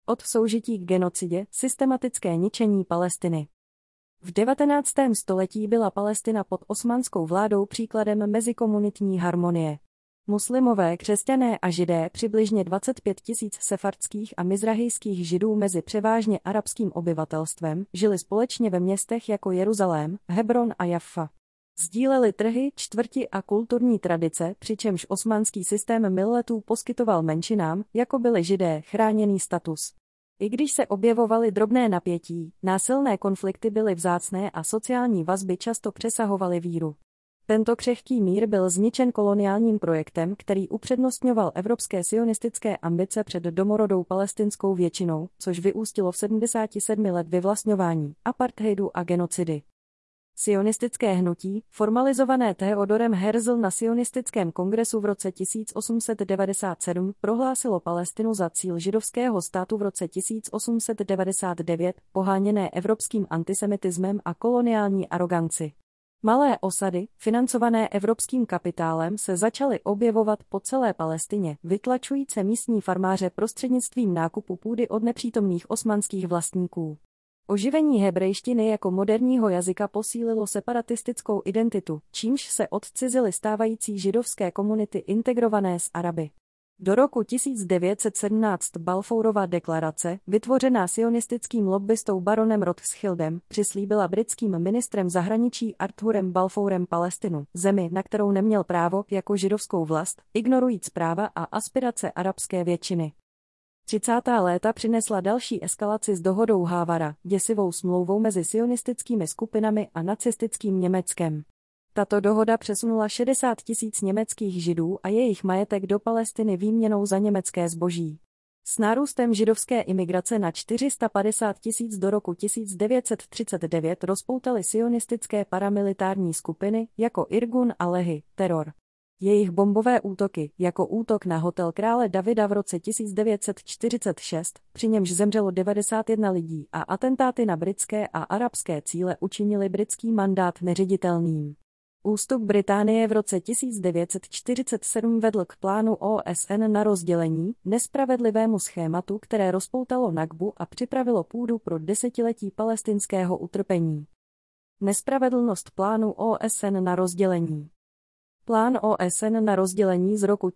Od soužití k genocidě, systematické ničení Palestiny. V 19. století byla Palestina pod osmanskou vládou příkladem mezikomunitní harmonie. Muslimové, křesťané a židé, přibližně 25 000 sefardských a mizrahijských židů mezi převážně arabským obyvatelstvem, žili společně ve městech jako Jeruzalém, Hebron a Jaffa. Sdíleli trhy, čtvrti a kulturní tradice, přičemž osmanský systém milletů poskytoval menšinám, jako byli židé, chráněný status. I když se objevovaly drobné napětí, násilné konflikty byly vzácné a sociální vazby často přesahovaly víru. Tento křehký mír byl zničen koloniálním projektem, který upřednostňoval evropské sionistické ambice před domorodou palestinskou většinou, což vyústilo v 77 let vyvlastňování, apartheidu a genocidy. Sionistické hnutí, formalizované Theodorem Herzl na sionistickém kongresu v roce 1897, prohlásilo Palestinu za cíl židovského státu v roce 1899, poháněné evropským antisemitismem a koloniální aroganci. Malé osady, financované evropským kapitálem, se začaly objevovat po celé Palestině, vytlačujíce místní farmáře prostřednictvím nákupu půdy od nepřítomných osmanských vlastníků. Oživení hebrejštiny jako moderního jazyka posílilo separatistickou identitu, čímž se odcizily stávající židovské komunity integrované s Araby. Do roku 1917 Balfourova deklarace, vytvořená sionistickým lobbystou baronem Rothschildem, přislíbila britským ministrem zahraničí Arthurem Balfourem Palestinu, zemi, na kterou neměl právo, jako židovskou vlast, ignorujíc práva a aspirace arabské většiny. 30. léta přinesla další eskalaci s dohodou Hávara, děsivou smlouvou mezi sionistickými skupinami a nacistickým Německem. Tato dohoda přesunula 60 000 německých židů a jejich majetek do Palestiny výměnou za německé zboží. S nárůstem židovské imigrace na 450 000 do roku 1939 rozpoutaly sionistické paramilitární skupiny, jako Irgun a Lehi, teror. Jejich bombové útoky, jako útok na hotel krále Davida v roce 1946, při němž zemřelo 91 lidí, a atentáty na britské a arabské cíle učinili britský mandát neředitelným. Ústup Británie v roce 1947 vedl k plánu OSN na rozdělení, nespravedlivému schématu, které rozpoutalo Nakbu a připravilo půdu pro desetiletí palestinského utrpení. Nespravedlnost plánu OSN na rozdělení. Plán OSN na rozdělení z roku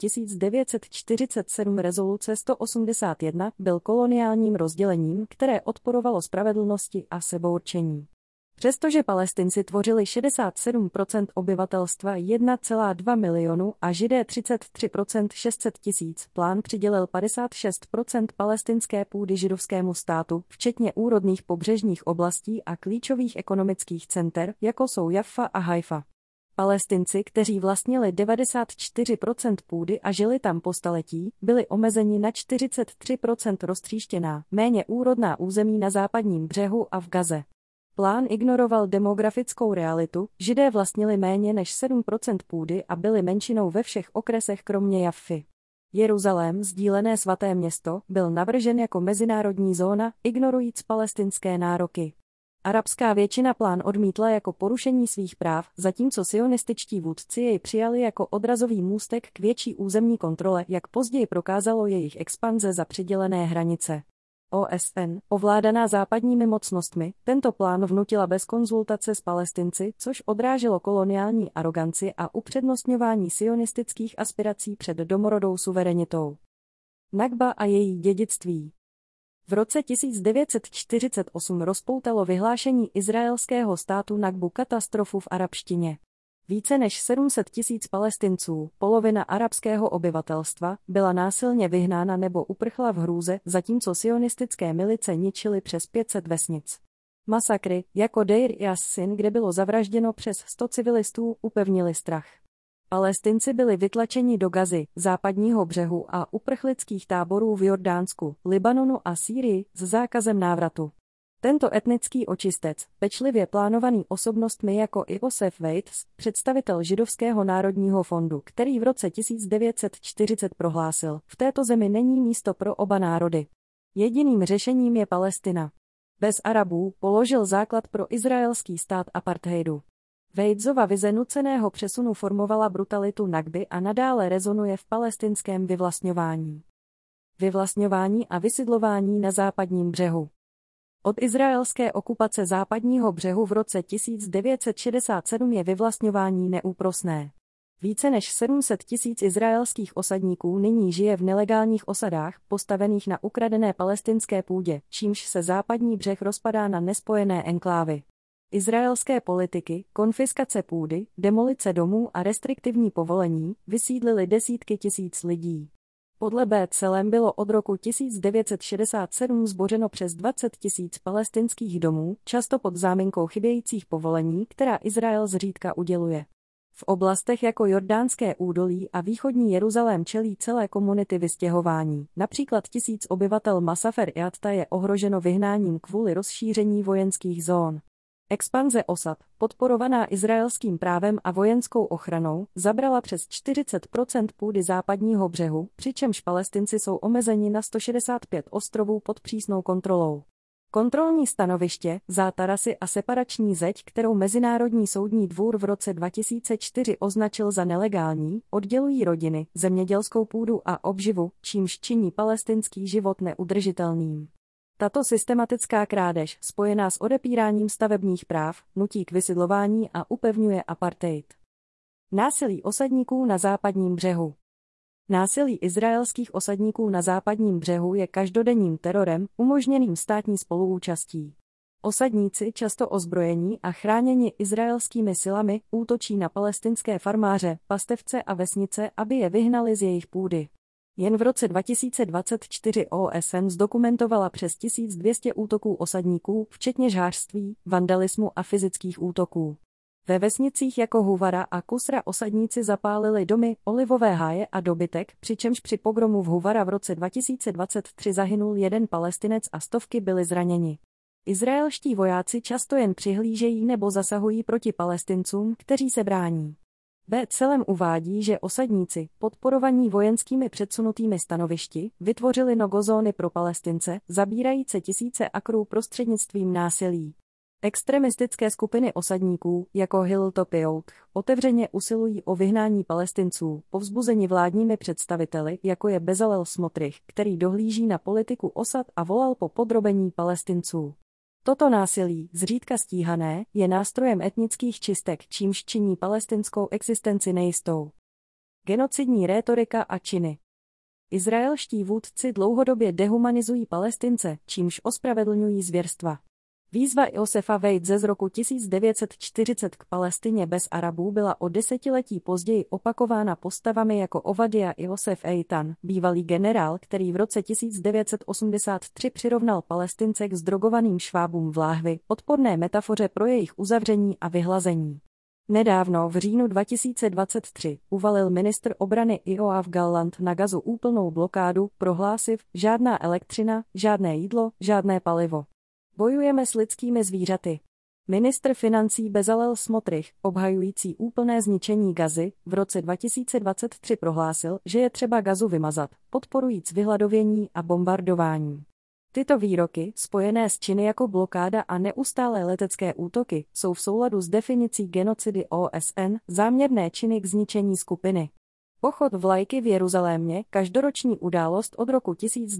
1947 rezoluce 181 byl koloniálním rozdělením, které odporovalo spravedlnosti a sebeurčení. Přestože Palestinci tvořili 67% obyvatelstva 1,2 milionu a Židé 33% 600 000, plán přidělil 56% palestinské půdy židovskému státu, včetně úrodných pobřežních oblastí a klíčových ekonomických center, jako jsou Jaffa a Haifa. Palestinci, kteří vlastnili 94% půdy a žili tam po staletí, byli omezeni na 43% roztříštěná, méně úrodná území na západním břehu a v Gaze. Plán ignoroval demografickou realitu, Židé vlastnili méně než 7% půdy a byli menšinou ve všech okresech kromě Jaffy. Jeruzalém, sdílené svaté město, byl navržen jako mezinárodní zóna, ignorujíc palestinské nároky. Arabská většina plán odmítla jako porušení svých práv, zatímco sionističtí vůdci jej přijali jako odrazový můstek k větší územní kontrole, jak později prokázalo jejich expanze za přidělené hranice. OSN, ovládaná západními mocnostmi, tento plán vnutila bez konzultace s Palestinci, což odráželo koloniální aroganci a upřednostňování sionistických aspirací před domorodou suverenitou. Nakba a její dědictví. V roce 1948 rozpoutalo vyhlášení izraelského státu Nakbu katastrofu v arabštině. Více než 700 000 Palestinců, polovina arabského obyvatelstva, byla násilně vyhnána nebo uprchla v hrůze, zatímco sionistické milice ničily přes 500 vesnic. Masakry, jako Deir Yassin, kde bylo zavražděno přes 100 civilistů, upevnili strach. Palestinci byli vytlačeni do Gazy, západního břehu a uprchlických táborů v Jordánsku, Libanonu a Sýrii s zákazem návratu. Tento etnický očistec, pečlivě plánovaný osobnostmi jako Josef Weitz, představitel Židovského národního fondu, který v roce 1940 prohlásil, v této zemi není místo pro oba národy. Jediným řešením je Palestina. Bez Arabů položil základ pro izraelský stát apartheidu. Weitzova vize nuceného přesunu formovala brutalitu Nakby a nadále rezonuje v palestinském vyvlastňování. vyvlastňování a vysidlování na západním břehu. Od izraelské okupace západního břehu v roce 1967 je vyvlastňování neúprosné. Více než 700 000 izraelských osadníků nyní žije v nelegálních osadách, postavených na ukradené palestinské půdě, čímž se západní břeh rozpadá na nespojené enklávy. Izraelské politiky, konfiskace půdy, demolice domů a restriktivní povolení vysídlily desítky tisíc lidí. Podle B'Tselem bylo od roku 1967 zbořeno přes 20 000 palestinských domů, často pod záminkou chybějících povolení, která Izrael zřídka uděluje. V oblastech jako Jordánské údolí a východní Jeruzalém čelí celé komunity vystěhování. Například 1000 obyvatel Masafer Yatta je ohroženo vyhnáním kvůli rozšíření vojenských zón. Expanze osad, podporovaná izraelským právem a vojenskou ochranou, zabrala přes 40% půdy západního břehu, přičemž Palestinci jsou omezeni na 165 ostrovů pod přísnou kontrolou. Kontrolní stanoviště, zátarasy a separační zeď, kterou Mezinárodní soudní dvůr v roce 2004 označil za nelegální, oddělují rodiny, zemědělskou půdu a obživu, čímž činí palestinský život neudržitelným. Tato systematická krádež, spojená s odepíráním stavebních práv, nutí k vysidlování a upevňuje apartheid. Násilí osadníků na západním břehu. Násilí izraelských osadníků na západním břehu je každodenním terorem, umožněným státní spoluúčastí. Osadníci, často ozbrojení a chráněni izraelskými silami, útočí na palestinské farmáře, pastevce a vesnice, aby je vyhnali z jejich půdy. Jen v roce 2024 OSN zdokumentovala přes 1200 útoků osadníků, včetně žhářství, vandalismu a fyzických útoků. Ve vesnicích jako Huvara a Kusra osadníci zapálili domy, olivové háje a dobytek, přičemž při pogromu v Huvara v roce 2023 zahynul jeden Palestinec a stovky byli zraněni. Izraelští vojáci často jen přihlížejí nebo zasahují proti Palestincům, kteří se brání. B'Tselem uvádí, že osadníci, podporovaní vojenskými předsunutými stanovišti, vytvořili no-go-zóny pro Palestince, zabírající tisíce akrů prostřednictvím násilí. Extremistické skupiny osadníků, jako Hilltop Youth, otevřeně usilují o vyhnání Palestinců, povzbuzeni vládními představiteli, jako je Bezalel Smotrich, který dohlíží na politiku osad a volal po podrobení Palestinců. Toto násilí, zřídka stíhané, je nástrojem etnických čistek, čímž činí palestinskou existenci nejistou. Genocidní rétorika a činy. Izraelští vůdci dlouhodobě dehumanizují Palestince, čímž ospravedlňují zvěrstva. Výzva Josefa Weizse z roku 1940 k Palestině bez Arabů byla o desetiletí později opakována postavami jako Ovadia Josef Eitan, bývalý generál, který v roce 1983 přirovnal Palestince k zdrogovaným švábům v láhvi, odporné metafoře pro jejich uzavření a vyhlazení. Nedávno v říjnu 2023 uvalil ministr obrany Yoav Gallant na Gazu úplnou blokádu, prohlásiv: žádná elektřina, žádné jídlo, žádné palivo. Bojujeme s lidskými zvířaty. Ministr financí Bezalel Smotrich, obhajující úplné zničení Gazy, v roce 2023 prohlásil, že je třeba Gazu vymazat, podporujíc vyhladovění a bombardování. Tyto výroky, spojené s činy jako blokáda a neustálé letecké útoky, jsou v souladu s definicí genocidy OSN, záměrné činy k zničení skupiny. Pochod vlajky v Jeruzalémě, každoroční událost od roku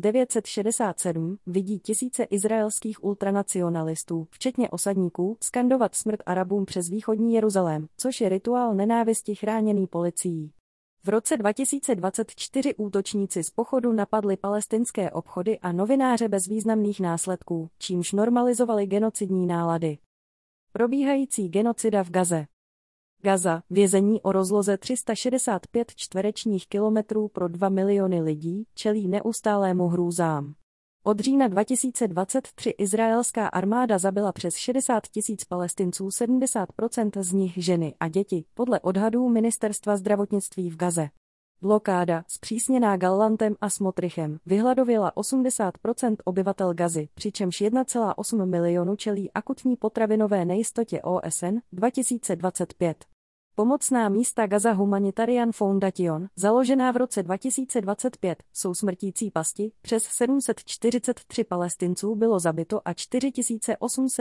1967, vidí tisíce izraelských ultranacionalistů, včetně osadníků, skandovat smrt Arabům přes východní Jeruzalém, což je rituál nenávisti chráněný policií. V roce 2024 útočníci z pochodu napadli palestinské obchody a novináře bez významných následků, čímž normalizovali genocidní nálady. Probíhající genocida v Gaze. Gaza, vězení o rozloze 365 čtverečních kilometrů pro 2 miliony lidí, čelí neustálému hrůzám. Od října 2023 izraelská armáda zabila přes 60 000 Palestinců, 70% z nich ženy a děti, podle odhadů Ministerstva zdravotnictví v Gaze. Blokáda, zpřísněná Gallantem a Smotrichem, vyhladověla 80% obyvatel Gazy, přičemž 1,8 milionu čelí akutní potravinové nejistotě OSN 2025. Pomocná místa Gaza Humanitarian Foundation, založená v roce 2025, jsou smrtící pasti, přes 743 Palestinců bylo zabito a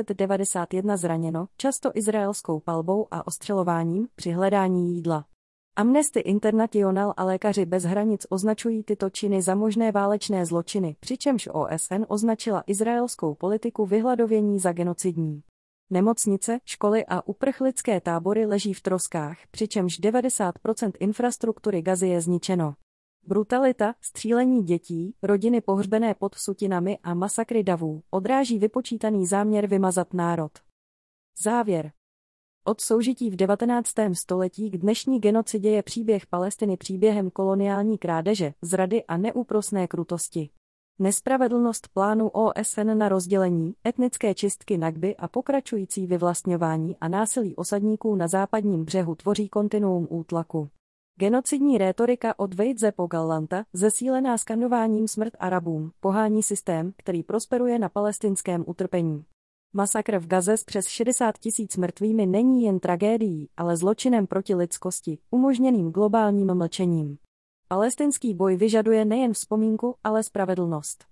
4891 zraněno, často izraelskou palbou a ostřelováním, při hledání jídla. Amnesty International a Lékaři bez hranic označují tyto činy za možné válečné zločiny, přičemž OSN označila izraelskou politiku vyhladovění za genocidní. Nemocnice, školy a uprchlické tábory leží v troskách, přičemž 90% infrastruktury Gazy je zničeno. Brutalita, střílení dětí, rodiny pohřbené pod sutinami a masakry davů odráží vypočítaný záměr vymazat národ. Závěr. Od soužití v 19. století k dnešní genocidě je příběh Palestiny příběhem koloniální krádeže, zrady a neúprosné krutosti. Nespravedlnost plánu OSN na rozdělení, etnické čistky Nakby a pokračující vyvlastňování a násilí osadníků na západním břehu tvoří kontinuum útlaku. Genocidní rétorika od Vejtze po Gallanta, zesílená skandováním smrt Arabům, pohání systém, který prosperuje na palestinském utrpení. Masakr v Gaze s přes 60 000 mrtvými není jen tragédií, ale zločinem proti lidskosti, umožněným globálním mlčením. Palestinský boj vyžaduje nejen vzpomínku, ale spravedlnost.